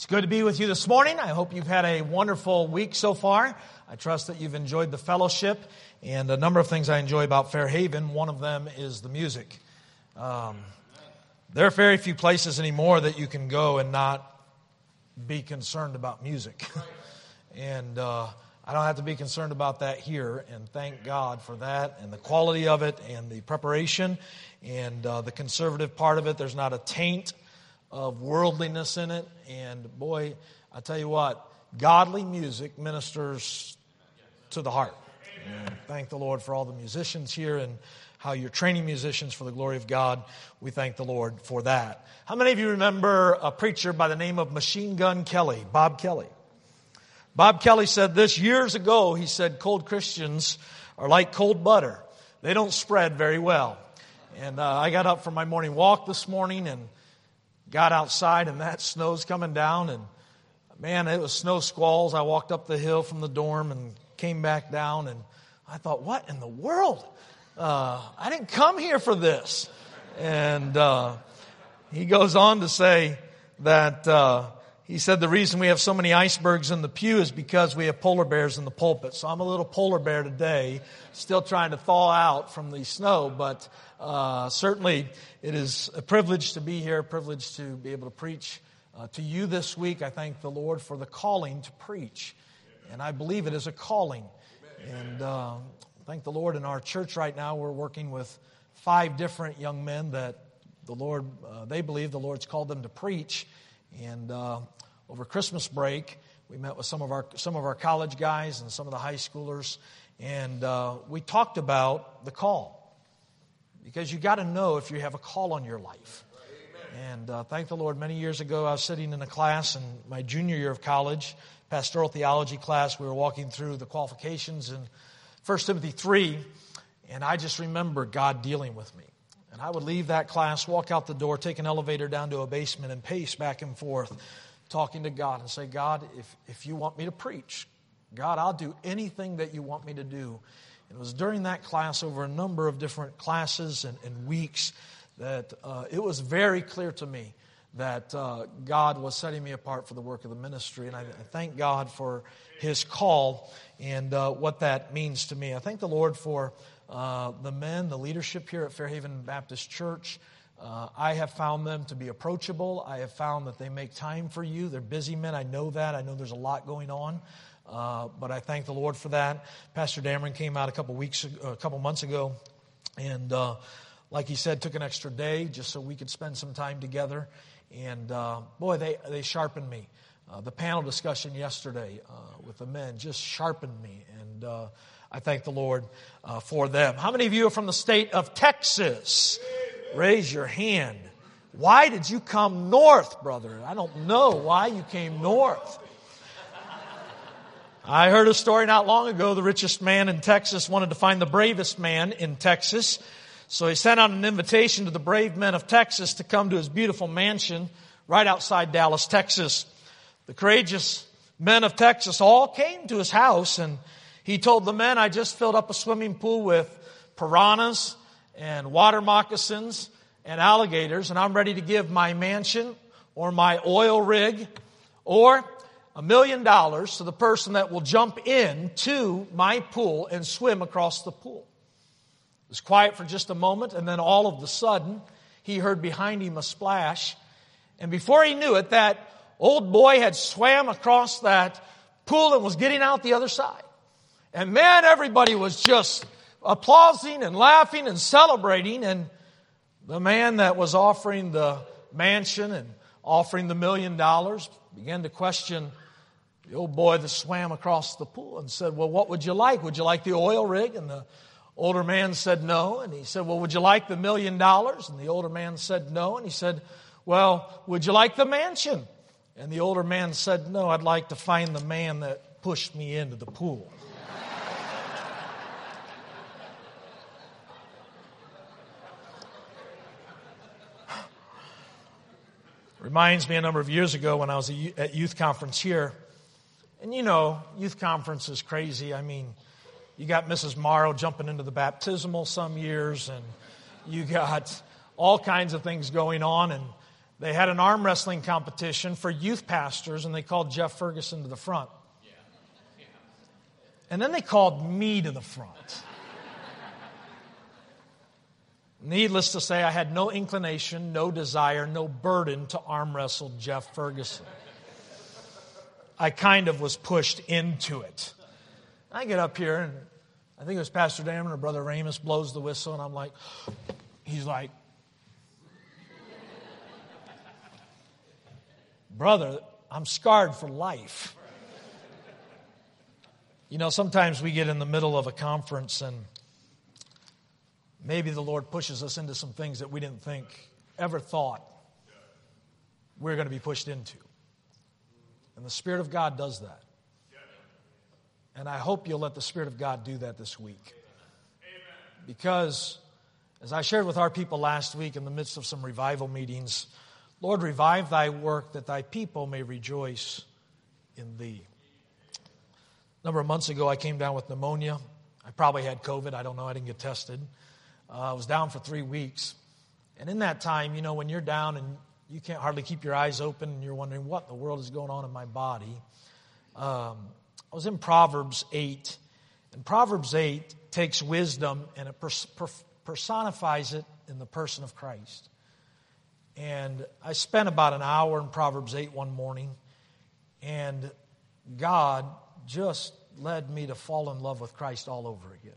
It's good to be with you this morning. I hope you've had a wonderful week so far. I trust that you've enjoyed the fellowship and a number of things I enjoy about Fairhaven. One of them is the music. There are very few places anymore that you can go and not be concerned about music. And I don't have to be concerned about that here, and thank God for that and the quality of it and the preparation and the conservative part of it. There's not a taint of worldliness in it, and boy, I tell you what, godly music ministers to the heart. And thank the Lord for all the musicians here and how you're training musicians for the glory of God. We thank the Lord for that. How many of you remember a preacher by the name of Machine Gun Kelly, Bob Kelly? Bob Kelly said this years ago. He said, cold Christians are like cold butter. They don't spread very well. And I got up for my morning walk this morning and got outside, and that snow's coming down, and man, it was snow squalls. I walked up the hill from the dorm and came back down, and I thought, what in the world? I didn't come here for this. And he goes on to say that he said the reason we have so many icebergs in the pew is because we have polar bears in the pulpit. So I'm a little polar bear today, still trying to thaw out from the snow, but certainly it is a privilege to be here, a privilege to be able to preach to you this week. I thank the Lord for the calling to preach, and I believe it is a calling. And thank the Lord, in our church right now we're working with 5 different young men that the Lord, they believe the Lord's called them to preach. And over Christmas break, we met with some of our college guys and some of the high schoolers, and we talked about the call. Because you got to know if you have a call on your life. And thank the Lord, many years ago I was sitting in a class in my junior year of college, pastoral theology class. We were walking through the qualifications in 1 Timothy 3, and I just remember God dealing with me. And I would leave that class, walk out the door, take an elevator down to a basement, and pace back and forth, talking to God and say, God, if you want me to preach, God, I'll do anything that you want me to do. And it was during that class, over a number of different classes and weeks, that it was very clear to me that God was setting me apart for the work of the ministry. And I thank God for His call and what that means to me. I thank the Lord for the men, the leadership here at Fairhaven Baptist Church. I have found them to be approachable. I have found that they make time for you. They're busy men. I know that. I know there's a lot going on. But I thank the Lord for that. Pastor Dameron came out a couple months ago, and like he said, took an extra day just so we could spend some time together. And boy, they sharpened me. The panel discussion yesterday with the men just sharpened me, and I thank the Lord for them. How many of you are from the state of Texas? Raise your hand. Why did you come north, brother? I don't know why you came north. I heard a story not long ago. The richest man in Texas wanted to find the bravest man in Texas. So he sent out an invitation to the brave men of Texas to come to his beautiful mansion right outside Dallas, Texas. The courageous men of Texas all came to his house, and he told the men, I just filled up a swimming pool with piranhas and water moccasins and alligators, and I'm ready to give my mansion or my oil rig or $1 million to the person that will jump into my pool and swim across the pool. It was quiet for just a moment, and then all of a sudden, he heard behind him a splash. And before he knew it, that old boy had swam across that pool and was getting out the other side. And man, everybody was just applauding and laughing and celebrating. And the man that was offering the mansion and offering the $1 million began to question the old boy that swam across the pool and said, well, what would you like? Would you like the oil rig? And the older man said no. And he said, well, would you like the $1 million? And the older man said no. And he said, well, would you like the mansion? And the older man said, no, I'd like to find the man that pushed me into the pool. Reminds me a number of years ago when I was at youth conference here. And you know, youth conference is crazy. I mean, you got Mrs. Morrow jumping into the baptismal some years, and you got all kinds of things going on. And They had an arm wrestling competition for youth pastors, and they called Jeff Ferguson to the front. And then they called me to the front. Needless to say, I had no inclination, no desire, no burden to arm wrestle Jeff Ferguson. I kind of was pushed into it. I get up here, and I think it was Pastor Damon or Brother Ramus blows the whistle, and I'm like, he's like, brother, I'm scarred for life. You know, sometimes we get in the middle of a conference and maybe the Lord pushes us into some things that we didn't think, ever thought we're going to be pushed into. And the Spirit of God does that. And I hope you'll let the Spirit of God do that this week. Because, as I shared with our people last week in the midst of some revival meetings, Lord, revive thy work that thy people may rejoice in thee. A number of months ago, I came down with pneumonia. I probably had COVID. I don't know. I didn't get tested. I was down for 3 weeks. And in that time, you know, when you're down and you can't hardly keep your eyes open and you're wondering what in the world is going on in my body, I was in Proverbs 8. And Proverbs 8 takes wisdom and it personifies it in the person of Christ. And I spent about an hour in Proverbs 8 one morning, and God just led me to fall in love with Christ all over again.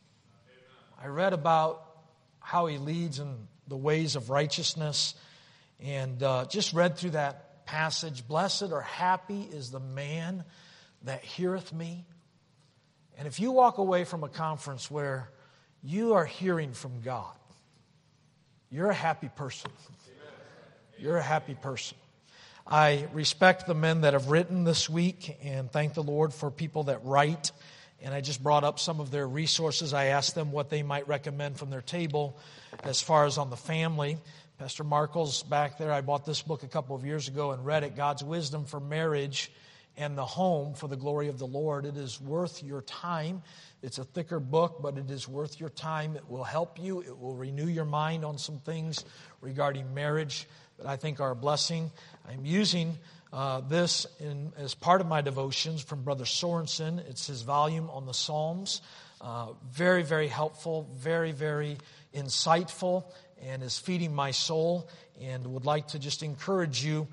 I read about how He leads in the ways of righteousness, and just read through that passage. Blessed or happy is the man that heareth me. And if you walk away from a conference where you are hearing from God, you're a happy person. You're a happy person. I respect the men that have written this week and thank the Lord for people that write. And I just brought up some of their resources. I asked them what they might recommend from their table as far as on the family. Pastor Markle's back there. I bought this book a couple of years ago and read it, God's Wisdom for Marriage and the Home for the Glory of the Lord. It is worth your time. It's a thicker book, but it is worth your time. It will help you. It will renew your mind on some things regarding marriage that I think are a blessing. I'm using this as part of my devotions from Brother Sorensen. It's his volume on the Psalms. Very, very helpful, very, very insightful, and is feeding my soul. And would like to just encourage you,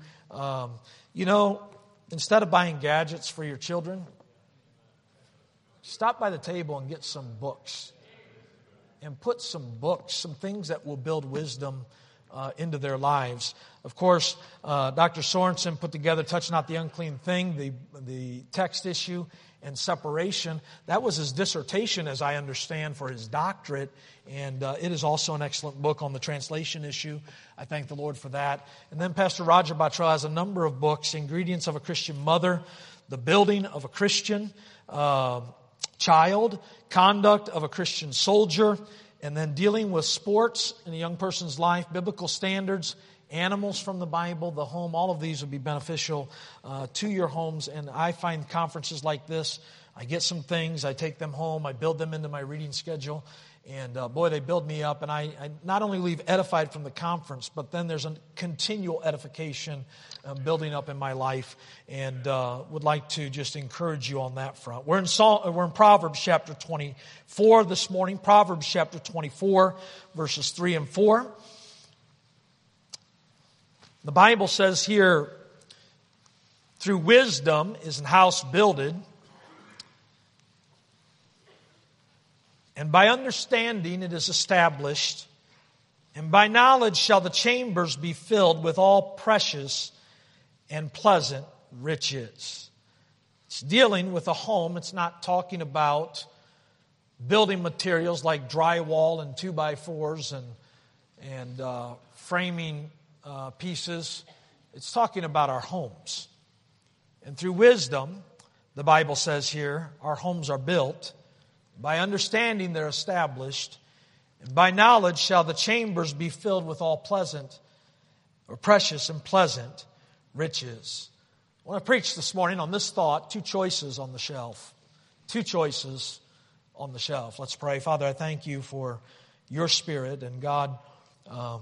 instead of buying gadgets for your children, stop by the table and get some books. And put some books, some things that will build wisdom into their lives. Of course, Dr. Sorensen put together Touch Not the Unclean Thing, the text issue, and separation. That was his dissertation, as I understand, for his doctorate. And it is also an excellent book on the translation issue. I thank the Lord for that. And then Pastor Roger Bottrell has a number of books: Ingredients of a Christian Mother, The Building of a Christian Child, Conduct of a Christian Soldier, and then Dealing with Sports in a Young Person's Life, Biblical Standards, Animals from the Bible, The Home. All of these would be beneficial to your homes. And I find conferences like this, I get some things, I take them home, I build them into my reading schedule. And boy, they build me up. And I not only leave edified from the conference, but then there's a continual edification building up in my life. And would like to just encourage you on that front. We're in Proverbs chapter 24 this morning. Proverbs chapter 24, verses 3 and 4. The Bible says here, through wisdom is an house builded, and by understanding it is established, and by knowledge shall the chambers be filled with all precious and pleasant riches. It's dealing with a home. It's not talking about building materials like drywall and 2x4s and framing pieces. It's talking about our homes. And through wisdom, the Bible says here, our homes are built. By understanding, they're established. And by knowledge shall the chambers be filled with all pleasant or precious and pleasant riches. I want to preach this morning on this thought: two choices on the shelf. Two choices on the shelf. Let's pray. Father, I thank you for your Spirit. And God,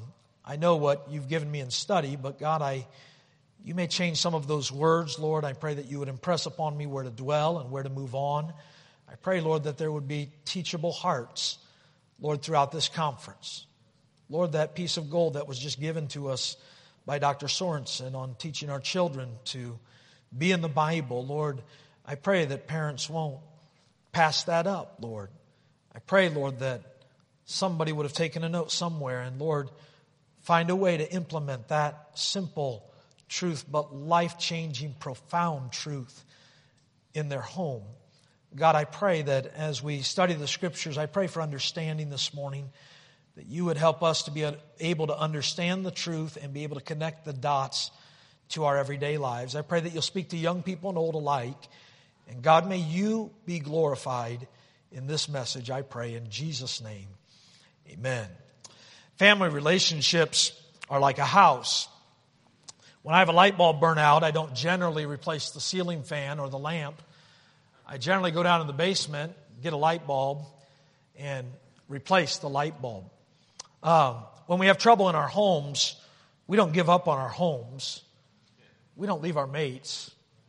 I know what you've given me in study, but God, you may change some of those words, Lord. I pray that you would impress upon me where to dwell and where to move on. I pray, Lord, that there would be teachable hearts, Lord, throughout this conference. Lord, that piece of gold that was just given to us by Dr. Sorensen on teaching our children to be in the Bible, Lord, I pray that parents won't pass that up, Lord. I pray, Lord, that somebody would have taken a note somewhere and, Lord, find a way to implement that simple truth, but life-changing, profound truth in their home. God, I pray that as we study the Scriptures, I pray for understanding this morning, that you would help us to be able to understand the truth and be able to connect the dots to our everyday lives. I pray that you'll speak to young people and old alike. And God, may you be glorified in this message, I pray in Jesus' name. Amen. Family relationships are like a house. When I have a light bulb burn out, I don't generally replace the ceiling fan or the lamp. I generally go down in the basement, get a light bulb, and replace the light bulb. When we have trouble in our homes, we don't give up on our homes. We don't leave our mates.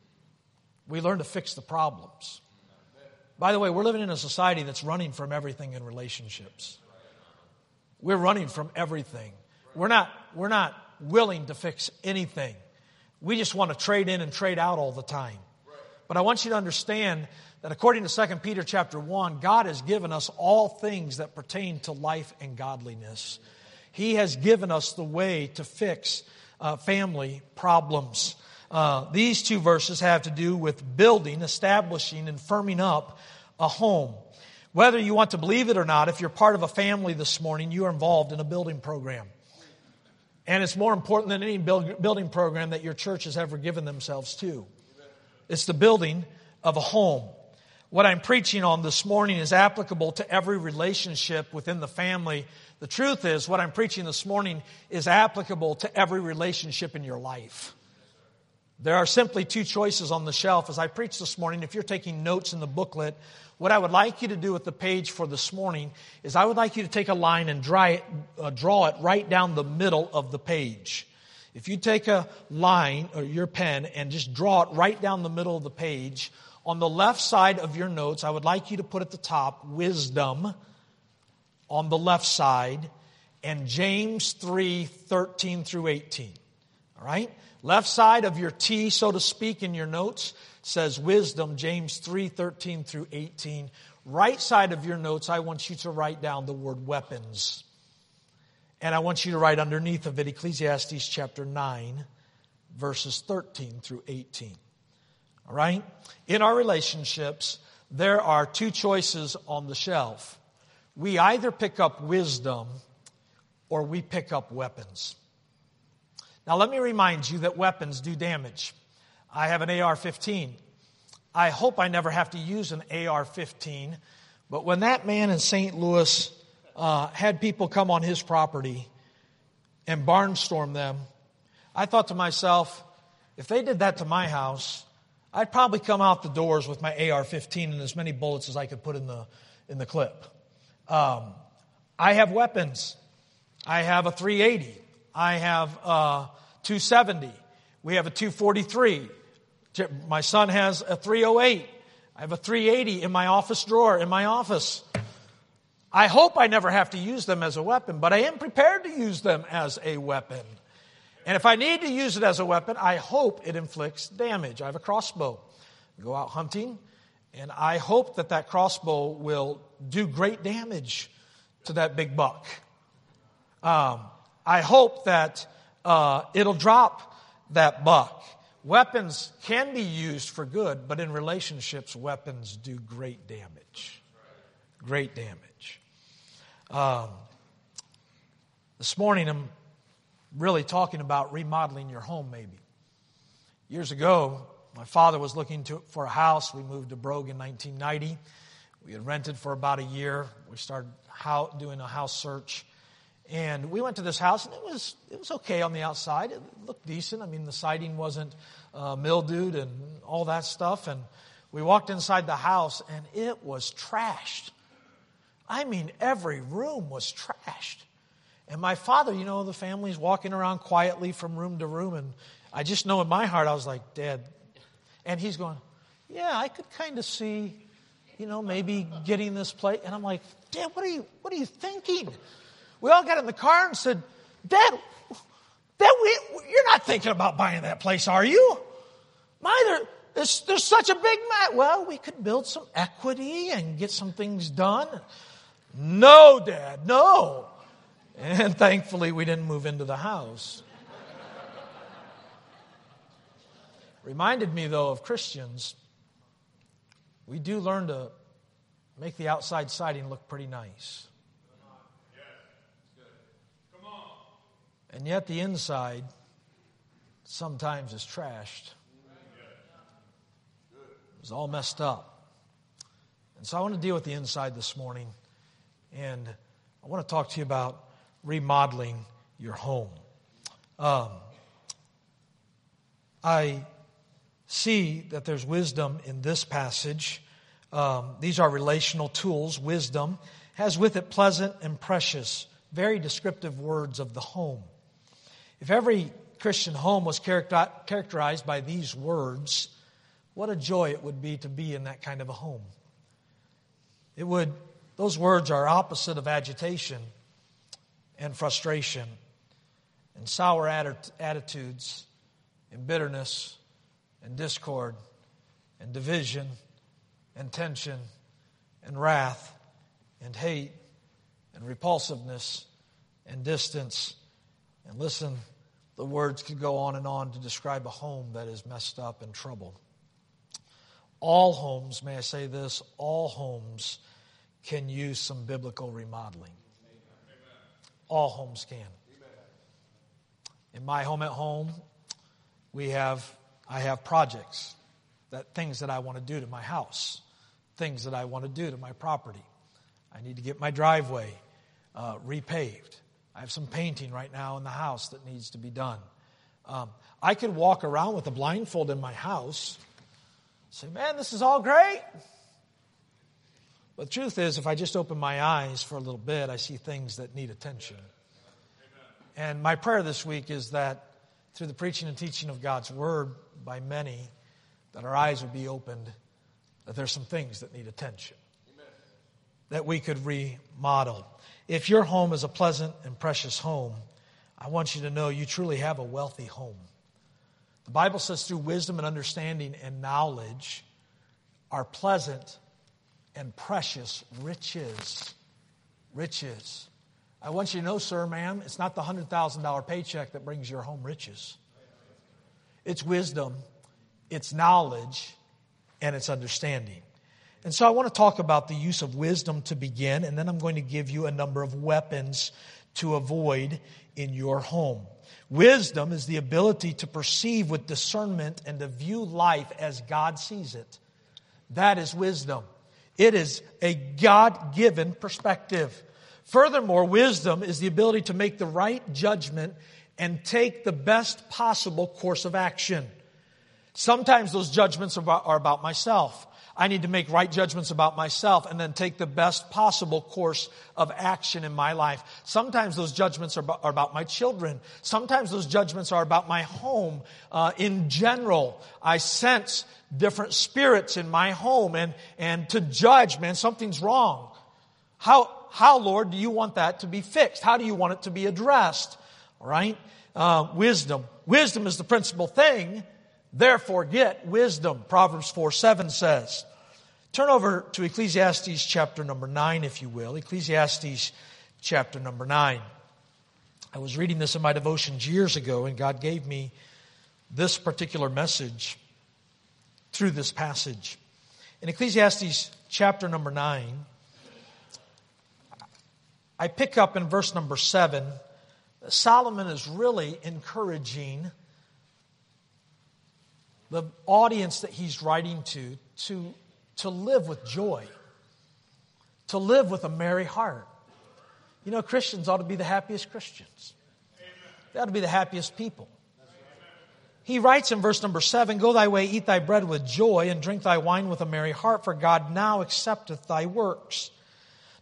We learn to fix the problems. By the way, we're living in a society that's running from everything in relationships. We're running from everything. We're not willing to fix anything. We just want to trade in and trade out all the time. But I want you to understand that according to 2 Peter chapter 1, God has given us all things that pertain to life and godliness. He has given us the way to fix family problems. These two verses have to do with building, establishing, and firming up a home. Whether you want to believe it or not, if you're part of a family this morning, you are involved in a building program. And it's more important than any building program that your church has ever given themselves to. It's the building of a home. What I'm preaching on this morning is applicable to every relationship within the family. The truth is, what I'm preaching this morning is applicable to every relationship in your life. There are simply two choices on the shelf. As I preach this morning, if you're taking notes in the booklet, what I would like you to do with the page for this morning is I would like you to take a line and draw it right down the middle of the page. If you take a line or your pen and just draw it right down the middle of the page, on the left side of your notes, I would like you to put at the top, wisdom on the left side, and James 3:13 through 18. All right? Left side of your T, so to speak, in your notes says wisdom, James 3:13 through 18. Right side of your notes, I want you to write down the word weapons. And I want you to write underneath of it Ecclesiastes chapter 9, verses 13 through 18. All right? In our relationships, there are two choices on the shelf. We either pick up wisdom or we pick up weapons. Now, let me remind you that weapons do damage. I have an AR-15. I hope I never have to use an AR-15, but when that man in St. Louis had people come on his property and barnstorm them, I thought to myself, if they did that to my house, I'd probably come out the doors with my AR-15 and as many bullets as I could put in the clip. I have weapons. I have a .380. I have a .270. We have a .243. My son has a .308. I have a .380 in my office drawer in my office. I hope I never have to use them as a weapon, but I am prepared to use them as a weapon. And if I need to use it as a weapon, I hope it inflicts damage. I have a crossbow. I go out hunting, and I hope that crossbow will do great damage to that big buck. I hope that it'll drop that buck. Weapons can be used for good, but in relationships, weapons do great damage. Great damage. This morning, I'm really talking about remodeling your home, maybe. Years ago, my father was looking for a house. We moved to Brogue in 1990. We had rented for about a year. We started doing a house search. And we went to this house, and it was okay on the outside. It looked decent. I mean, the siding wasn't mildewed and all that stuff. And we walked inside the house, and it was trashed. I mean, every room was trashed. And my father, the family's walking around quietly from room to room. And I just know in my heart, I was like, Dad. And he's going, yeah, I could kind of see, maybe getting this place. And I'm like, Dad, what are you thinking? We all got in the car and said, Dad, you're not thinking about buying that place, are you? There's such a big mess. Well, we could build some equity and get some things done. No, Dad, no. And thankfully, we didn't move into the house. Reminded me, though, of Christians. We do learn to make the outside siding look pretty nice. And yet the inside sometimes is trashed. It's all messed up. And so I want to deal with the inside this morning. And I want to talk to you about remodeling your home. I see that there's wisdom in this passage. These are relational tools. Wisdom has with it pleasant and precious, very descriptive words of the home. If every Christian home was characterized by these words, what a joy it would be to be in that kind of a home. Those words are opposite of agitation and frustration and sour attitudes and bitterness and discord and division and tension and wrath and hate and repulsiveness and distance. And listen, the words could go on and on to describe a home that is messed up and troubled. All homes, may I say this, all homes can use some biblical remodeling. All homes can. In my home at home, I have projects, things that I want to do to my house, things that I want to do to my property. I need to get my driveway repaved. I have some painting right now in the house that needs to be done. I could walk around with a blindfold in my house, say, man, this is all great. But the truth is, if I just open my eyes for a little bit, I see things that need attention. And my prayer this week is that through the preaching and teaching of God's Word by many, that our eyes would be opened, that there's some things that need attention, that we could remodel. If your home is a pleasant and precious home, I want you to know you truly have a wealthy home. The Bible says through wisdom and understanding and knowledge are pleasant and precious riches. Riches. I want you to know, sir, ma'am, it's not the $100,000 paycheck that brings your home riches. It's wisdom, it's knowledge, and it's understanding. And so I want to talk about the use of wisdom to begin, and then I'm going to give you a number of weapons to avoid in your home. Wisdom is the ability to perceive with discernment and to view life as God sees it. That is wisdom. It is a God-given perspective. Furthermore, wisdom is the ability to make the right judgment and take the best possible course of action. Sometimes those judgments are about myself. I need to make right judgments about myself and then take the best possible course of action in my life. Sometimes those judgments are about my children. Sometimes those judgments are about my home. In general, I sense different spirits in my home and to judge, man, something's wrong. How, Lord, do you want that to be fixed? How do you want it to be addressed? All right? Wisdom. Wisdom is the principal thing. Therefore, get wisdom. Proverbs 4:7 says. Turn over to Ecclesiastes chapter number 9, if you will. Ecclesiastes chapter number 9. I was reading this in my devotions years ago, and God gave me this particular message through this passage. In Ecclesiastes chapter number 9, I pick up in verse number 7. Solomon is really encouraging the audience that he's writing to live with joy, to live with a merry heart. You know, Christians ought to be the happiest Christians. They ought to be the happiest people. He writes in verse number 7, Go thy way, eat thy bread with joy, and drink thy wine with a merry heart, for God now accepteth thy works.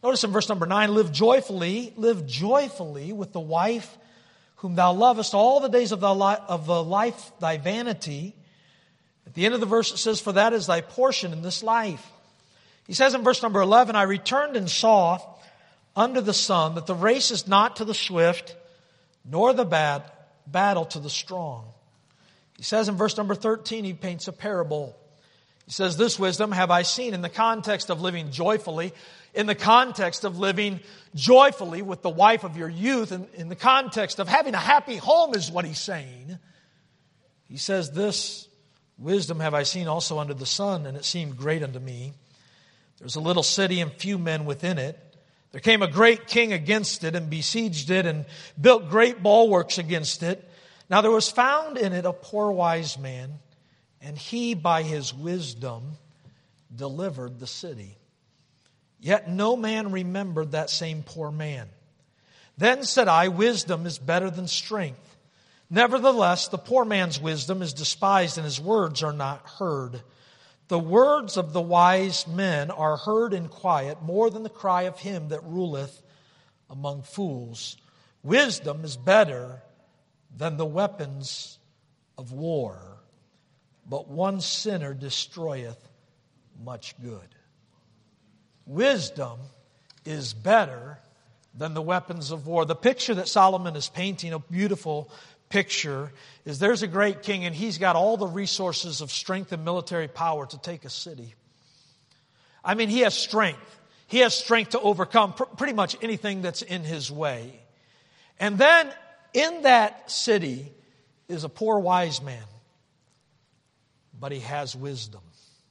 Notice in verse number 9, live joyfully with the wife whom thou lovest all the days of the life, thy vanity. At the end of the verse it says, for that is thy portion in this life. He says in verse number 11, I returned and saw under the sun that the race is not to the swift, nor the battle to the strong. He says in verse number 13, he paints a parable. He says, this wisdom have I seen in the context of living joyfully, in the context of living joyfully with the wife of your youth, and in the context of having a happy home is what he's saying. He says, this wisdom have I seen also under the sun, and it seemed great unto me. There's a little city and few men within it. There came a great king against it and besieged it and built great bulwarks against it. Now there was found in it a poor wise man, and he by his wisdom delivered the city. Yet no man remembered that same poor man. Then said I, wisdom is better than strength. Nevertheless, the poor man's wisdom is despised, and his words are not heard. The words of the wise men are heard in quiet, more than the cry of him that ruleth among fools. Wisdom is better than the weapons of war, but one sinner destroyeth much good. Wisdom is better than the weapons of war. The picture that Solomon is painting, a beautiful picture, is there's a great king and he's got all the resources of strength and military power to take a city. I mean, he has strength. He has strength to overcome pretty much anything that's in his way. And then in that city is a poor wise man, but he has wisdom.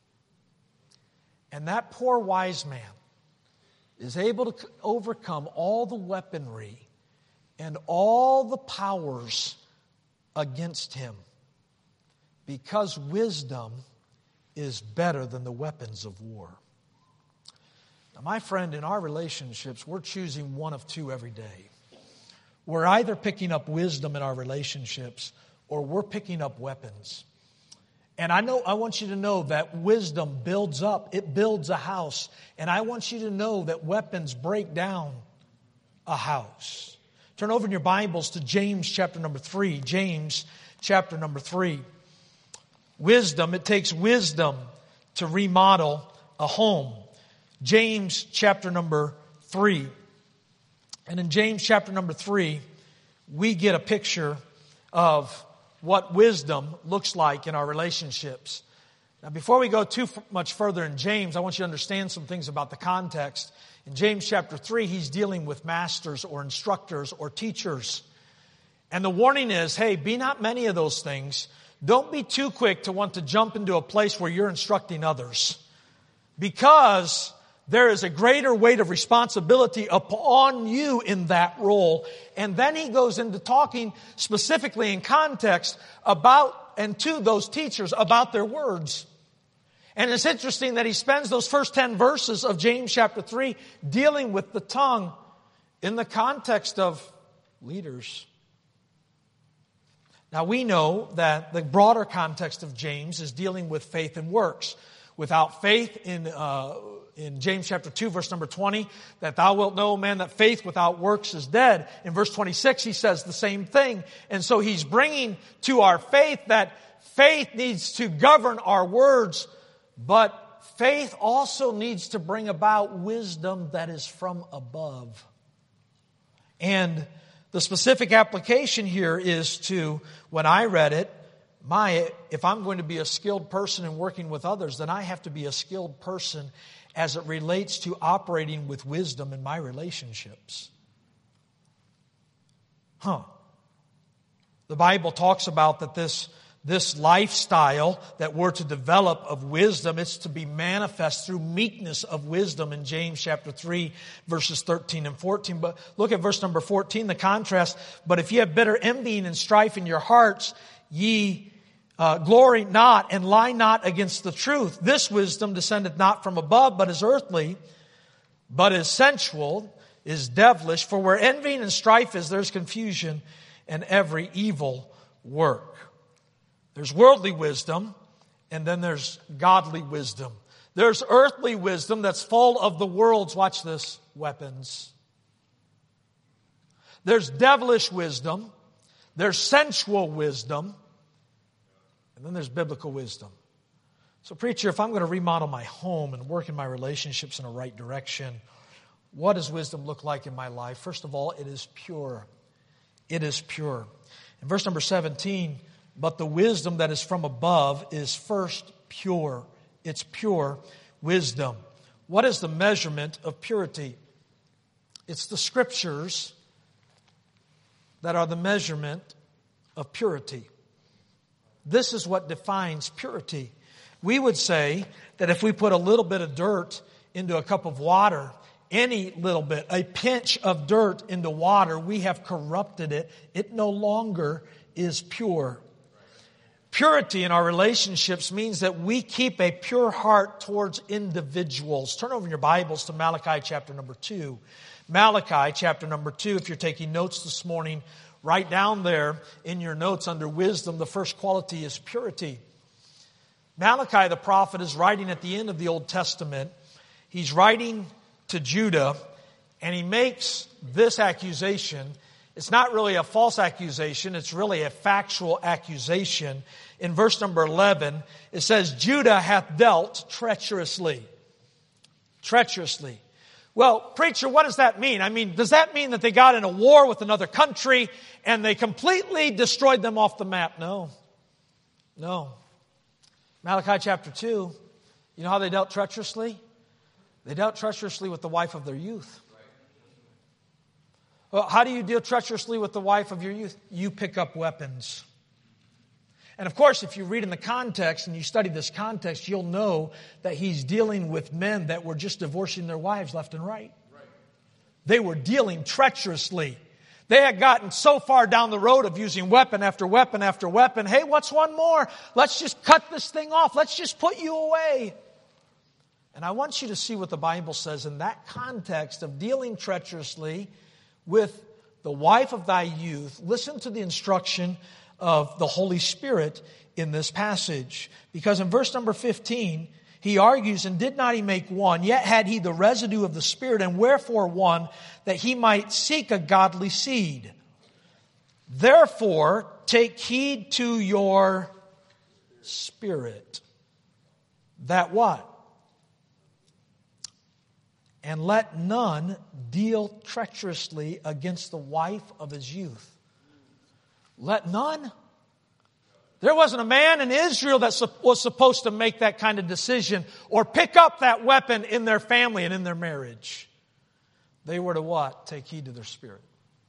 And that poor wise man is able to overcome all the weaponry and all the powers against him, because wisdom is better than the weapons of war. Now, my friend, in our relationships, we're choosing one of two every day. We're either picking up wisdom in our relationships or we're picking up weapons. And I want you to know that wisdom builds up. It builds a house. And I want you to know that weapons break down a house. Turn over in your Bibles to James chapter number 3. James chapter number 3. Wisdom, it takes wisdom to remodel a home. James chapter number 3. And in James chapter number 3, we get a picture of what wisdom looks like in our relationships. Now, before we go too much further in James, I want you to understand some things about the context. In James chapter 3, he's dealing with masters or instructors or teachers. And the warning is, hey, be not many of those things. Don't be too quick to want to jump into a place where you're instructing others, because there is a greater weight of responsibility upon you in that role. And then he goes into talking specifically in context about and to those teachers about their words. And it's interesting that he spends those first 10 verses of James chapter 3 dealing with the tongue in the context of leaders. Now we know that the broader context of James is dealing with faith and works. Without faith, in James chapter 2, verse number 20, that thou wilt know, man, that faith without works is dead. In verse 26, he says the same thing. And so he's bringing to our faith that faith needs to govern our words, but faith also needs to bring about wisdom that is from above. And the specific application here is to, when I read it, if I'm going to be a skilled person in working with others, then I have to be a skilled person as it relates to operating with wisdom in my relationships. The Bible talks about that this lifestyle that we're to develop of wisdom, it's to be manifest through meekness of wisdom in James chapter 3, verses 13 and 14. But look at verse number 14, the contrast. But if ye have bitter envying and strife in your hearts, ye glory not and lie not against the truth. This wisdom descendeth not from above, but is earthly, but is sensual, is devilish. For where envying and strife is, there's confusion and every evil work. There's worldly wisdom, and then there's godly wisdom. There's earthly wisdom that's full of the world's, watch this, weapons. There's devilish wisdom. There's sensual wisdom. And then there's biblical wisdom. So preacher, if I'm going to remodel my home and work in my relationships in a right direction, what does wisdom look like in my life? First of all, it is pure. It is pure. In verse number 17, but the wisdom that is from above is first pure. It's pure wisdom. What is the measurement of purity? It's the Scriptures that are the measurement of purity. This is what defines purity. We would say that if we put a little bit of dirt into a cup of water, any little bit, a pinch of dirt into water, we have corrupted it. It no longer is pure. Purity in our relationships means that we keep a pure heart towards individuals. Turn over your Bibles to Malachi chapter number 2. Malachi chapter number 2, if you're taking notes this morning, write down there in your notes under wisdom, the first quality is purity. Malachi the prophet is writing at the end of the Old Testament. He's writing to Judah, and he makes this accusation. It's not really a false accusation, it's really a factual accusation. In verse number 11, it says, Judah hath dealt treacherously. Treacherously. Well, preacher, what does that mean? I mean, does that mean that they got in a war with another country and they completely destroyed them off the map? No. No. Malachi chapter 2, you know how they dealt treacherously? They dealt treacherously with the wife of their youth. Well, how do you deal treacherously with the wife of your youth? You pick up weapons. And of course, if you read in the context and you study this context, you'll know that he's dealing with men that were just divorcing their wives left and right. They were dealing treacherously. They had gotten so far down the road of using weapon after weapon after weapon. Hey, what's one more? Let's just cut this thing off. Let's just put you away. And I want you to see what the Bible says in that context of dealing treacherously with the wife of thy youth. Listen to the instruction of the Holy Spirit in this passage. Because in verse number 15, he argues, and did not he make one, yet had he the residue of the Spirit, and wherefore one, that he might seek a godly seed. Therefore, take heed to your spirit. That what? And let none deal treacherously against the wife of his youth. Let none. There wasn't a man in Israel that was supposed to make that kind of decision or pick up that weapon in their family and in their marriage. They were to what? Take heed to their spirit.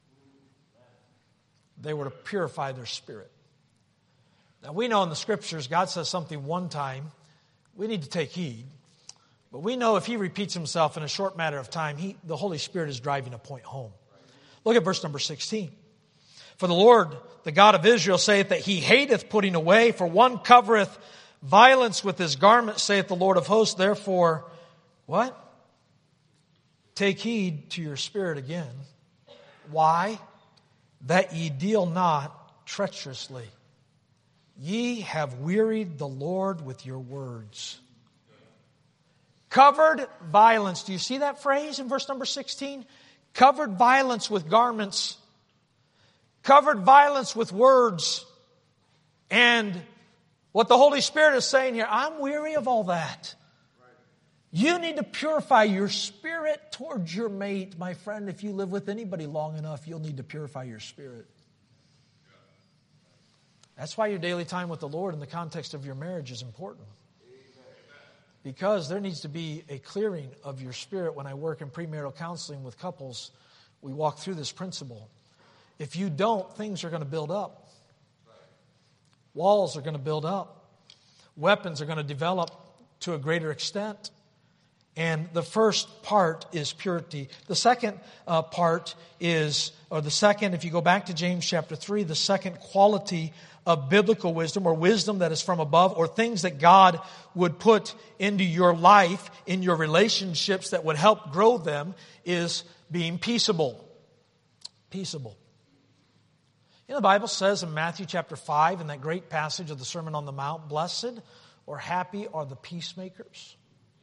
They were to purify their spirit. Now we know in the Scriptures, God says something one time, we need to take heed. But we know if he repeats himself in a short matter of time, the Holy Spirit is driving a point home. Look at verse number 16. For the Lord, the God of Israel, saith that he hateth putting away, for one covereth violence with his garment, saith the Lord of hosts. Therefore, what? Take heed to your spirit again. Why? That ye deal not treacherously. Ye have wearied the Lord with your words. Covered violence. Do you see that phrase in verse number 16? Covered violence with garments. Covered violence with words. And what the Holy Spirit is saying here, I'm weary of all that. You need to purify your spirit towards your mate. My friend, if you live with anybody long enough, you'll need to purify your spirit. That's why your daily time with the Lord in the context of your marriage is important. Because there needs to be a clearing of your spirit. When I work in premarital counseling with couples, we walk through this principle. If you don't, things are going to build up. Walls are going to build up. Weapons are going to develop to a greater extent. And the first part is purity. The second part is, if you go back to James chapter 3, the second quality of biblical wisdom, or wisdom that is from above, or things that God would put into your life, in your relationships that would help grow them, is being peaceable. Peaceable. You know, the Bible says in Matthew chapter 5, in that great passage of the Sermon on the Mount, blessed or happy are the peacemakers.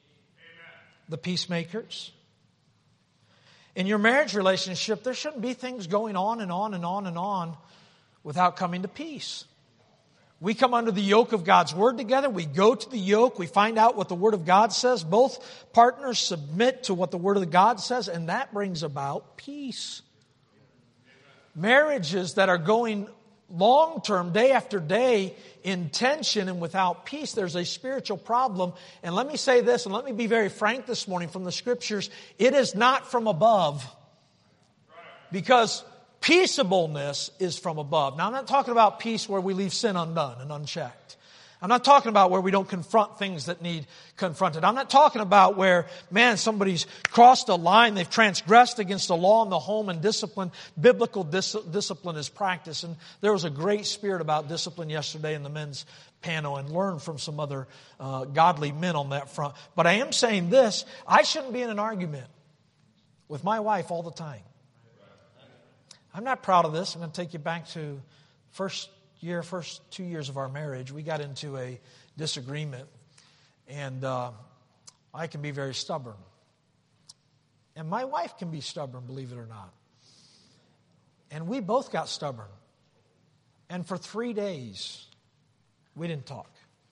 the peacemakers. In your marriage relationship, there shouldn't be things going on and on and on and on without coming to peace. We come under the yoke of God's Word together. We go to the yoke. We find out what the Word of God says. Both partners submit to what the Word of God says, and that brings about peace. Marriages that are going long-term, day after day, in tension and without peace, there's a spiritual problem. And let me say this, and let me be very frank this morning from the Scriptures. It is not from above. Because peaceableness is from above. Now, I'm not talking about peace where we leave sin undone and unchecked. I'm not talking about where we don't confront things that need confronted. I'm not talking about where, man, somebody's crossed a line, they've transgressed against the law in the home and discipline. Biblical discipline is practiced. And there was a great spirit about discipline yesterday in the men's panel, and learned from some other godly men on that front. But I am saying this, I shouldn't be in an argument with my wife all the time. I'm not proud of this. I'm going to take you back to first 2 years of our marriage. We got into a disagreement, and I can be very stubborn. And my wife can be stubborn, believe it or not. And we both got stubborn. And for 3 days, we didn't talk.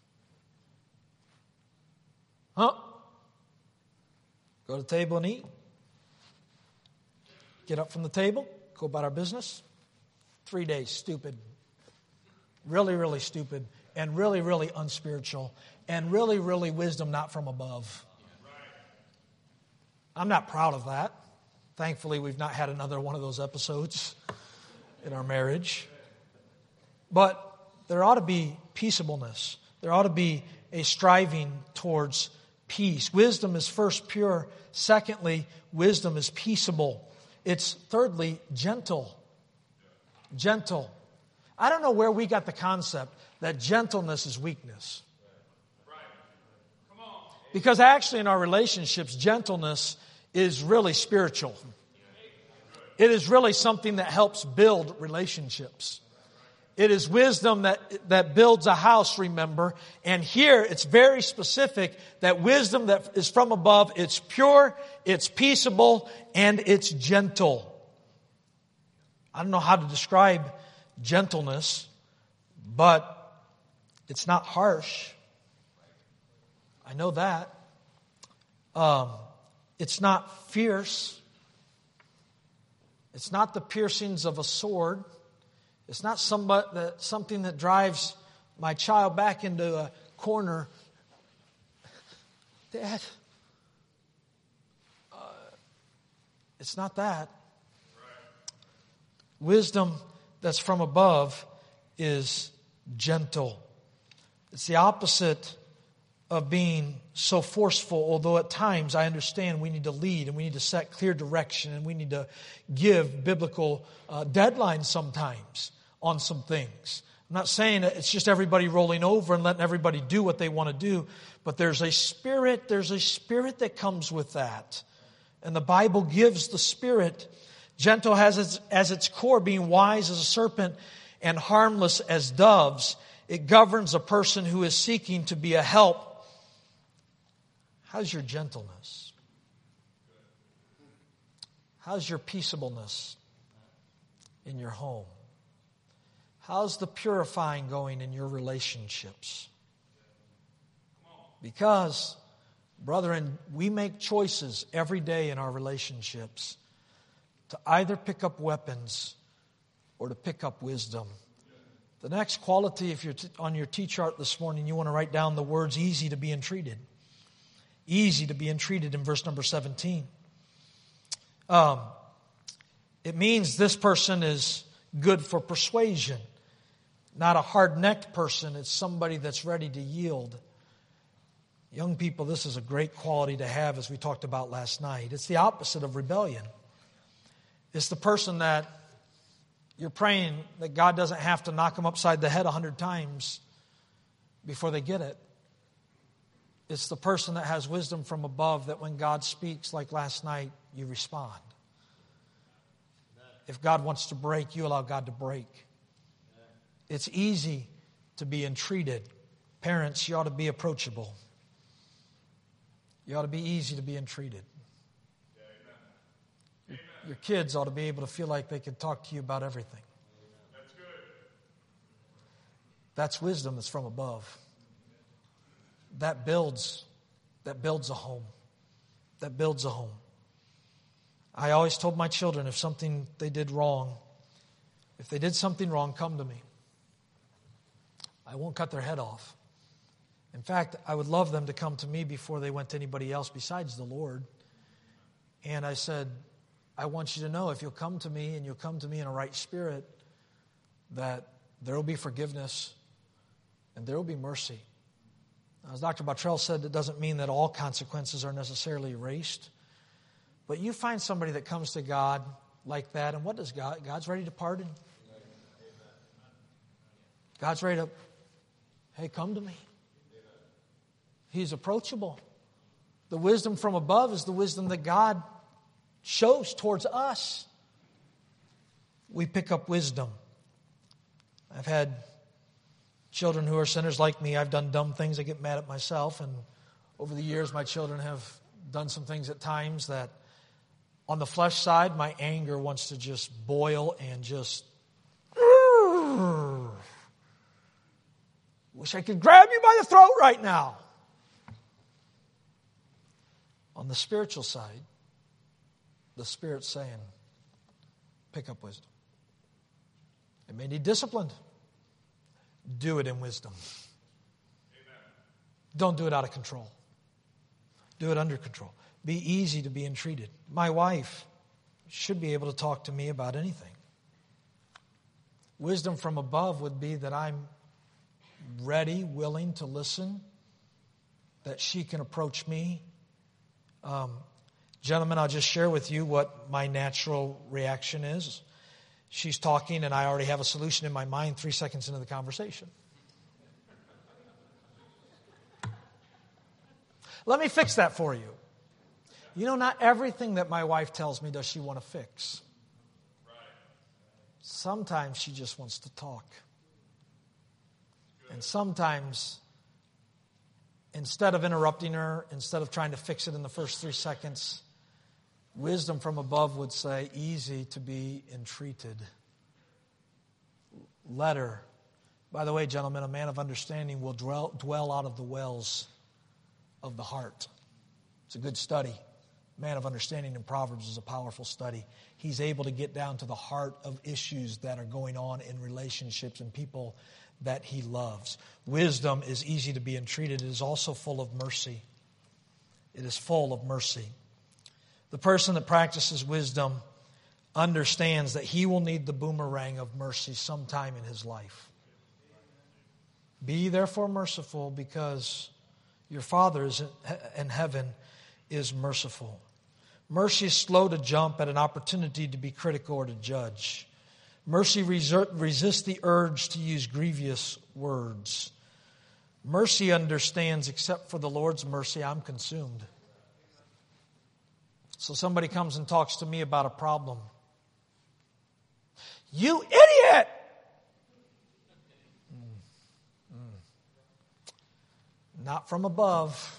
Go to the table and eat. Get up from the table. Go about our business. 3 days, stupid. Really, really stupid. And really, really unspiritual. And really, really wisdom not from above. I'm not proud of that. Thankfully, we've not had another one of those episodes in our marriage. But there ought to be peaceableness. There ought to be a striving towards peace. Wisdom is first pure. Secondly, wisdom is peaceable. It's thirdly, gentle. Gentle. I don't know where we got the concept that gentleness is weakness. Because actually in our relationships, gentleness is really spiritual. It is really something that helps build relationships. It is wisdom that builds a house, remember. And here it's very specific that wisdom that is from above, it's pure, it's peaceable, and it's gentle. I don't know how to describe gentleness, but it's not harsh. I know that. It's not fierce. It's not the piercings of a sword. It's not something that drives my child back into a corner. Dad, it's not that. Wisdom that's from above is gentle. It's the opposite of being so forceful, although at times I understand we need to lead and we need to set clear direction and we need to give biblical deadlines sometimes on some things. I'm not saying that it's just everybody rolling over and letting everybody do what they want to do, but there's a spirit that comes with that. And the Bible gives the spirit. Gentle has as its core being wise as a serpent and harmless as doves. It governs a person who is seeking to be a help. How's your gentleness? How's your peaceableness in your home? How's the purifying going in your relationships? Because, brethren, we make choices every day in our relationships to either pick up weapons or to pick up wisdom. The next quality, if you're on your T-chart this morning, you want to write down the words easy to be entreated. Easy to be entreated in verse number 17. It means this person is good for persuasion. Not a hard-necked person. It's somebody that's ready to yield. Young people, this is a great quality to have, as we talked about last night. It's the opposite of rebellion. It's the person that you're praying that God doesn't have to knock them upside the head 100 times before they get it. It's the person that has wisdom from above, that when God speaks, like last night, you respond. If God wants to break, you allow God to break. It's easy to be entreated. Parents, you ought to be approachable. You ought to be easy to be entreated. Your kids ought to be able to feel like they can talk to you about everything. That's good. That's wisdom that's from above. That builds a home. That builds a home. I always told my children if something they did wrong, if they did something wrong, come to me. I won't cut their head off. In fact, I would love them to come to me before they went to anybody else besides the Lord. And I said, I want you to know if you'll come to me and you'll come to me in a right spirit, that there will be forgiveness and there will be mercy. As Dr. Bottrell said, it doesn't mean that all consequences are necessarily erased. But you find somebody that comes to God like that, and what does God? God's ready to pardon. God's ready to, hey, come to me. He's approachable. The wisdom from above is the wisdom that God shows towards us. We pick up wisdom. I've had children who are sinners like me. I've done dumb things. I get mad at myself. And over the years, my children have done some things at times that on the flesh side, my anger wants to just boil and just wish I could grab you by the throat right now. On the spiritual side, the Spirit's saying, pick up wisdom. It may need discipline. Do it in wisdom. Amen. Don't do it out of control. Do it under control. Be easy to be entreated. My wife should be able to talk to me about anything. Wisdom from above would be that I'm ready, willing to listen, that she can approach me. Gentlemen, I'll just share with you what my natural reaction is. She's talking and I already have a solution in my mind 3 seconds into the conversation. Let me fix that for you. You know, not everything that my wife tells me does she want to fix. Sometimes she just wants to talk. And sometimes, instead of interrupting her, instead of trying to fix it in the first 3 seconds, wisdom from above would say, easy to be entreated. Let her. By the way, gentlemen, a man of understanding will dwell out of the wells of the heart. It's a good study. Man of understanding in Proverbs is a powerful study. He's able to get down to the heart of issues that are going on in relationships and people that he loves. Wisdom is easy to be entreated. It is also full of mercy. It is full of mercy. The person that practices wisdom understands that he will need the boomerang of mercy sometime in his life. Be therefore merciful, because your Father in heaven is merciful. Mercy is slow to jump at an opportunity to be critical or to judge. Mercy resists the urge to use grievous words. Mercy understands, except for the Lord's mercy, I'm consumed. So somebody comes and talks to me about a problem. You idiot! Not from above.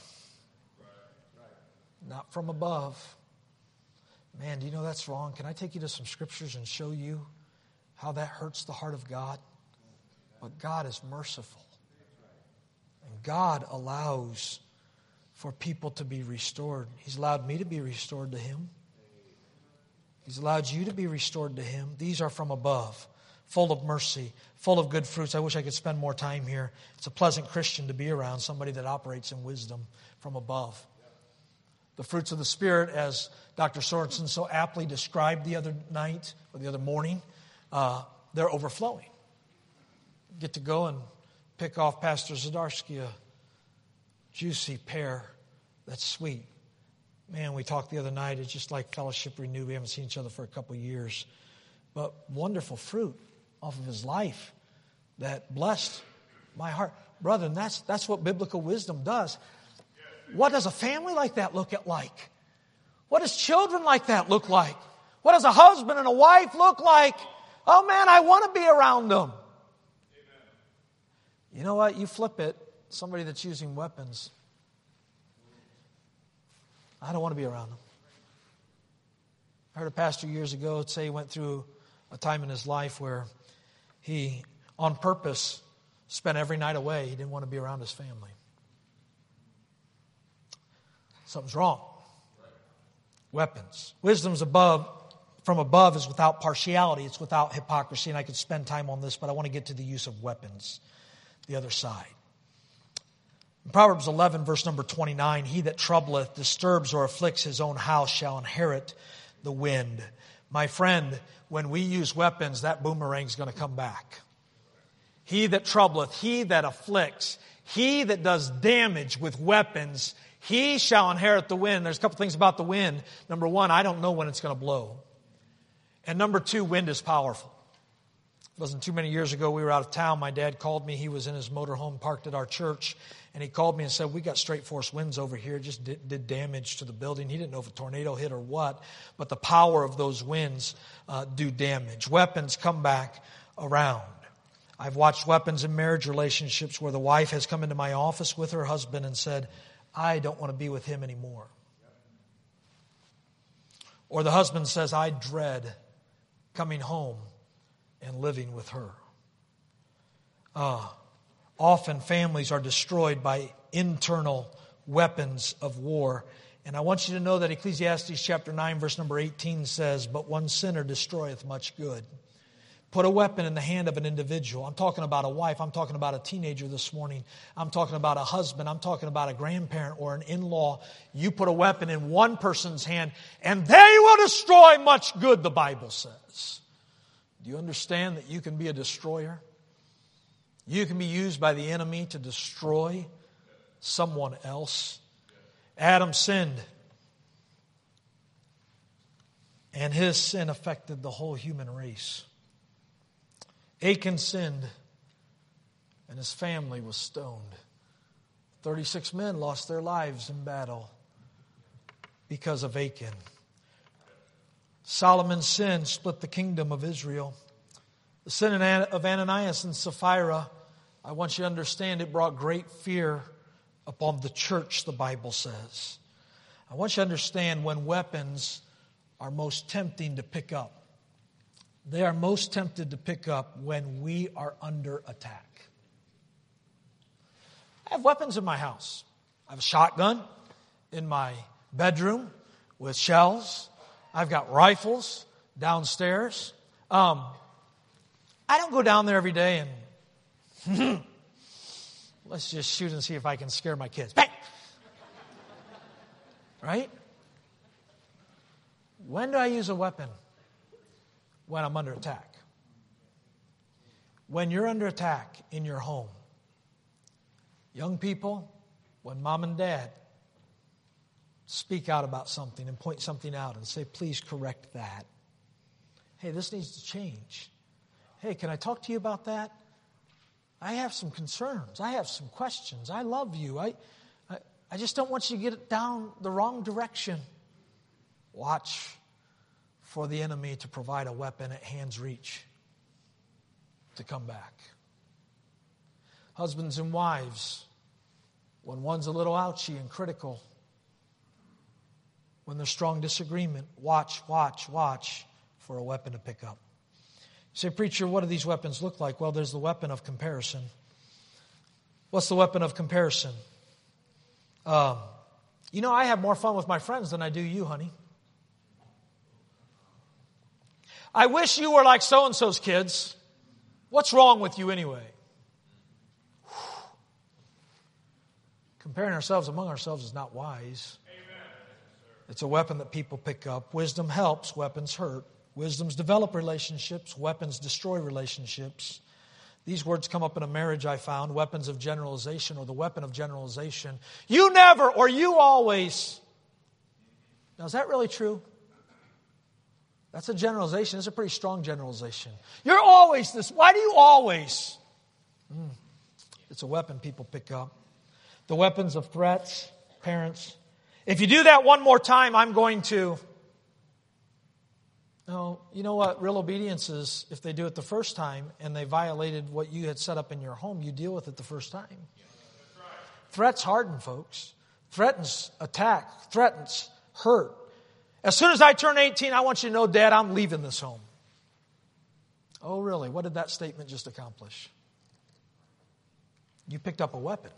Not from above. Man, do you know that's wrong? Can I take you to some scriptures and show you how that hurts the heart of God? But God is merciful. And God allows for people to be restored. He's allowed me to be restored to Him. He's allowed you to be restored to Him. These are from above, full of mercy, full of good fruits. I wish I could spend more time here. It's a pleasant Christian to be around, somebody that operates in wisdom from above. The fruits of the Spirit, as Dr. Sorensen so aptly described the other night or the other morning, they're overflowing. Get to go and pick off Pastor Zadarsky a juicy pear that's sweet. Man, we talked the other night. It's just like fellowship renewed. We haven't seen each other for a couple of years. But wonderful fruit off of his life that blessed my heart. Brethren, that's what biblical wisdom does. What does a family like that look like? What does children like that look like? What does a husband and a wife look like? Oh man, I want to be around them. You know what? You flip it, somebody that's using weapons. I don't want to be around them. I heard a pastor years ago say he went through a time in his life where he, on purpose, spent every night away. He didn't want to be around his family. Something's wrong. Weapons. Wisdom's from above is without partiality. It's without hypocrisy. And I could spend time on this, but I want to get to the use of weapons, the other side. In Proverbs 11, verse number 29, he that troubleth, disturbs, or afflicts his own house shall inherit the wind. My friend, when we use weapons, that boomerang's going to come back. He that troubleth, he that afflicts, he that does damage with weapons, he shall inherit the wind. There's a couple things about the wind. Number one, I don't know when it's going to blow. And number two, wind is powerful. It wasn't too many years ago, we were out of town. My dad called me. He was in his motorhome parked at our church. And he called me and said, we got straight force winds over here. It just did damage to the building. He didn't know if a tornado hit or what. But the power of those winds do damage. Weapons come back around. I've watched weapons in marriage relationships where the wife has come into my office with her husband and said, I don't want to be with him anymore. Or the husband says, I dread coming home and living with her. Often families are destroyed by internal weapons of war. And I want you to know that Ecclesiastes chapter 9 verse number 18 says, but one sinner destroyeth much good. Put a weapon in the hand of an individual. I'm talking about a wife. I'm talking about a teenager this morning. I'm talking about a husband. I'm talking about a grandparent or an in-law. You put a weapon in one person's hand and they will destroy much good, the Bible says. Do you understand that you can be a destroyer? You can be used by the enemy to destroy someone else. Adam sinned. And his sin affected the whole human race. Achan sinned, and his family was stoned. 36 men lost their lives in battle because of Achan. Solomon's sin split the kingdom of Israel. The sin of Ananias and Sapphira, I want you to understand, it brought great fear upon the church, the Bible says. I want you to understand when weapons are most tempting to pick up. They are most tempted to pick up when we are under attack. I have weapons in my house. I have a shotgun in my bedroom with shells. I've got rifles downstairs. I don't go down there every day and let's just shoot and see if I can scare my kids. Bang! Right? When do I use a weapon? When I'm under attack. When you're under attack in your home. Young people, when mom and dad speak out about something and point something out and say, please correct that. Hey, this needs to change. Hey, can I talk to you about that? I have some concerns. I have some questions. I love you. I just don't want you to get it down the wrong direction. Watch for the enemy to provide a weapon at hand's reach to come back. Husbands and wives, when one's a little ouchy and critical, when there's strong disagreement, watch for a weapon to pick up. You say, preacher, what do these weapons look like? Well, there's the weapon of comparison. What's the weapon of comparison? I have more fun with my friends than I do you, honey. I wish you were like so-and-so's kids. What's wrong with you anyway? Comparing ourselves among ourselves is not wise. It's a weapon that people pick up. Wisdom helps, weapons hurt. Wisdoms develop relationships, weapons destroy relationships. These words come up in a marriage I found, weapons of generalization or the weapon of generalization. You never or you always. Now, is that really true? That's a generalization. It's a pretty strong generalization. You're always this. Why do you always? It's a weapon people pick up. The weapons of threats, parents. If you do that one more time, I'm going to. No, you know what real obedience is? If they do it the first time and they violated what you had set up in your home, you deal with it the first time. Threats harden, folks. threatens attack, threatens hurt. As soon as I turn 18, I want you to know, Dad, I'm leaving this home. Oh, really? What did that statement just accomplish? You picked up a weapon.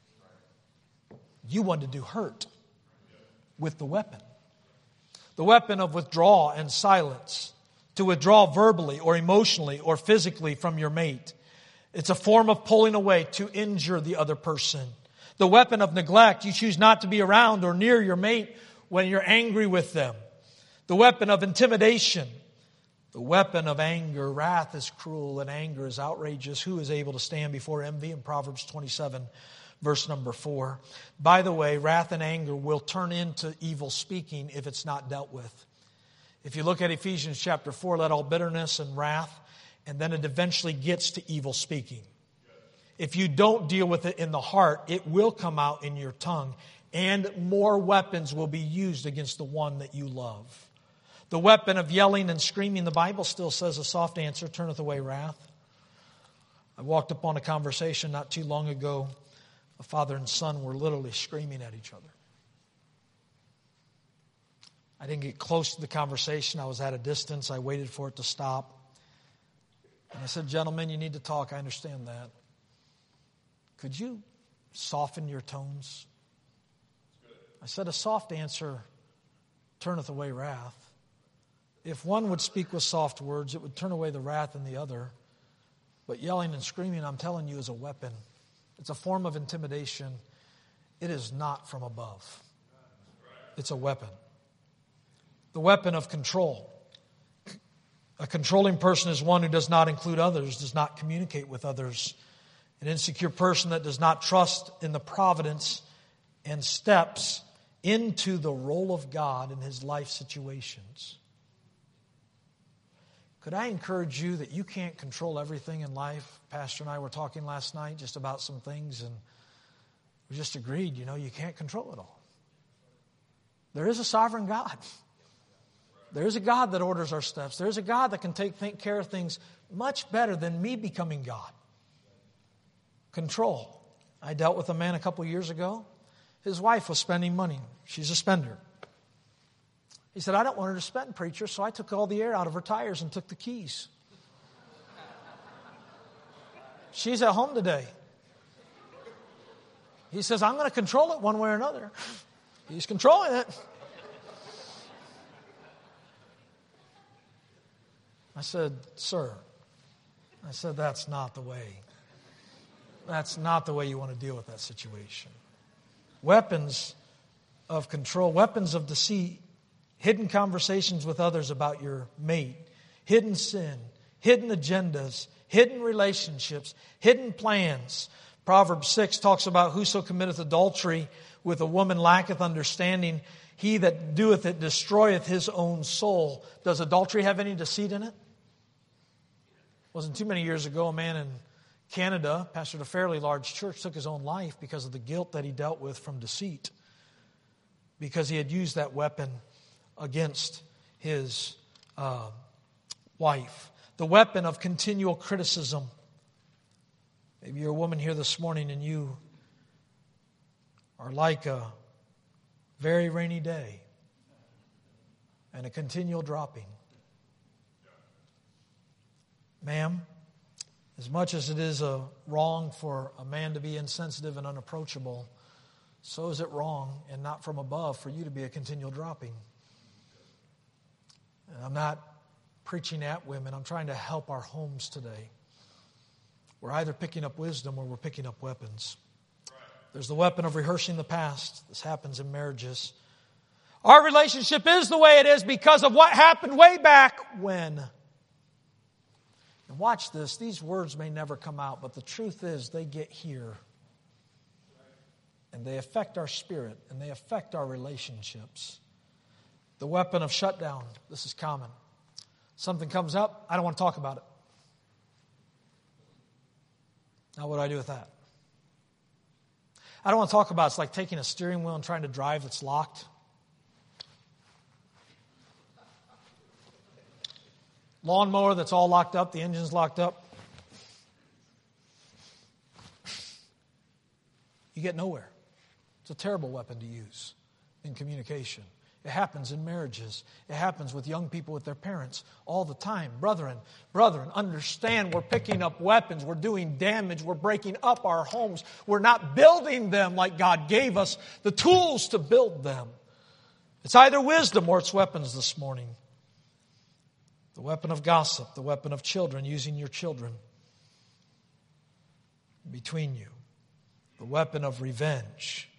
You wanted to do hurt with the weapon. The weapon of withdrawal and silence. To withdraw verbally or emotionally or physically from your mate. It's a form of pulling away to injure the other person. The weapon of neglect. You choose not to be around or near your mate when you're angry with them. The weapon of intimidation. The weapon of anger. Wrath is cruel and anger is outrageous. Who is able to stand before envy? In Proverbs 27, verse number 4. By the way, wrath and anger will turn into evil speaking if it's not dealt with. If you look at Ephesians chapter 4, let all bitterness and wrath, and then it eventually gets to evil speaking. If you don't deal with it in the heart, it will come out in your tongue, and more weapons will be used against the one that you love. The weapon of yelling and screaming, the Bible still says a soft answer turneth away wrath. I walked upon a conversation not too long ago. A father and son were literally screaming at each other. I didn't get close to the conversation. I was at a distance. I waited for it to stop. And I said, gentlemen, you need to talk. I understand that. Could you soften your tones? I said, a soft answer turneth away wrath. If one would speak with soft words, it would turn away the wrath in the other. But yelling and screaming, I'm telling you, is a weapon. It's a form of intimidation. It is not from above. It's a weapon. The weapon of control. A controlling person is one who does not include others, does not communicate with others. An insecure person that does not trust in the providence and steps into the role of God in his life situations. Could I encourage you that you can't control everything in life? Pastor and I were talking last night just about some things, and we just agreed, you can't control it all. There is a sovereign God. There is a God that orders our steps. There is a God that can take care of things much better than me becoming God. Control. I dealt with a man a couple years ago. His wife was spending money. She's a spender. He said, I don't want her to spend, preacher, so I took all the air out of her tires and took the keys. She's at home today. He says, I'm going to control it one way or another. He's controlling it. I said, sir, that's not the way. That's not the way you want to deal with that situation. Weapons of control, weapons of deceit, hidden conversations with others about your mate, hidden sin, hidden agendas, hidden relationships, hidden plans. Proverbs 6 talks about whoso committeth adultery with a woman lacketh understanding. He that doeth it destroyeth his own soul. Does adultery have any deceit in it? Wasn't too many years ago, a man in Canada, pastored a fairly large church, took his own life because of the guilt that he dealt with from deceit. Because he had used that weapon against his wife. The weapon of continual criticism. Maybe you're a woman here this morning and you are like a very rainy day and a continual dropping. Ma'am, as much as it is wrong for a man to be insensitive and unapproachable, so is it wrong and not from above for you to be a continual dropping. And I'm not preaching at women. I'm trying to help our homes today. We're either picking up wisdom or we're picking up weapons. There's the weapon of rehearsing the past. This happens in marriages. Our relationship is the way it is because of what happened way back when. And watch this. These words may never come out, but the truth is they get here. And they affect our spirit and they affect our relationships. The weapon of shutdown. This is common. Something comes up, I don't want to talk about it. Now what do I do with that? I don't want to talk about it. It's like taking a steering wheel and trying to drive that's locked. Lawnmower that's all locked up, the engine's locked up. You get nowhere. It's a terrible weapon to use in communication. It happens in marriages. It happens with young people with their parents all the time. Brethren, understand we're picking up weapons. We're doing damage. We're breaking up our homes. We're not building them like God gave us the tools to build them. It's either wisdom or it's weapons this morning. The weapon of gossip, the weapon of children, using your children between you. The weapon of revenge.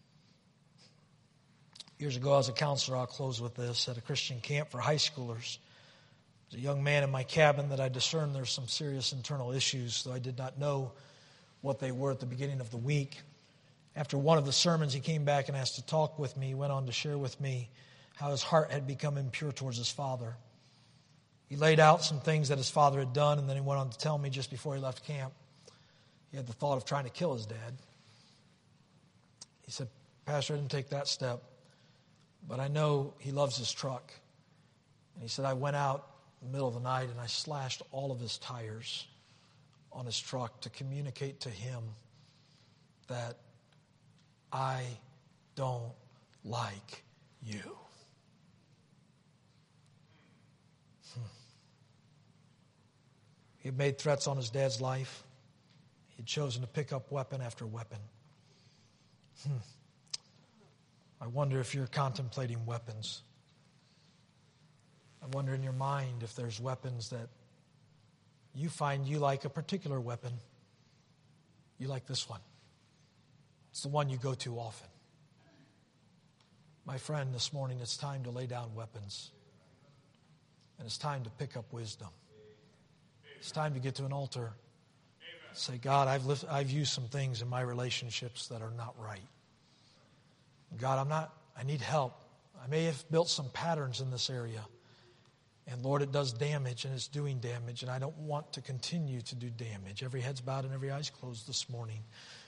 Years ago, as a counselor, I'll close with this, at a Christian camp for high schoolers. There's a young man in my cabin that I discerned there's some serious internal issues, though I did not know what they were at the beginning of the week. After one of the sermons, he came back and asked to talk with me. He went on to share with me how his heart had become impure towards his father. He laid out some things that his father had done, and then he went on to tell me just before he left camp, he had the thought of trying to kill his dad. He said, Pastor, I didn't take that step, but I know he loves his truck. And he said, I went out in the middle of the night and I slashed all of his tires on his truck to communicate to him that I don't like you. He had made threats on his dad's life. He had chosen to pick up weapon after weapon. I wonder if you're contemplating weapons. I wonder in your mind if there's weapons that you find you like a particular weapon. You like this one. It's the one you go to often. My friend, this morning it's time to lay down weapons. And it's time to pick up wisdom. It's time to get to an altar and say, God, I've used some things in my relationships that are not right. God, I need help. I may have built some patterns in this area. And Lord, it does damage and it's doing damage. And I don't want to continue to do damage. Every head's bowed and every eye's closed this morning.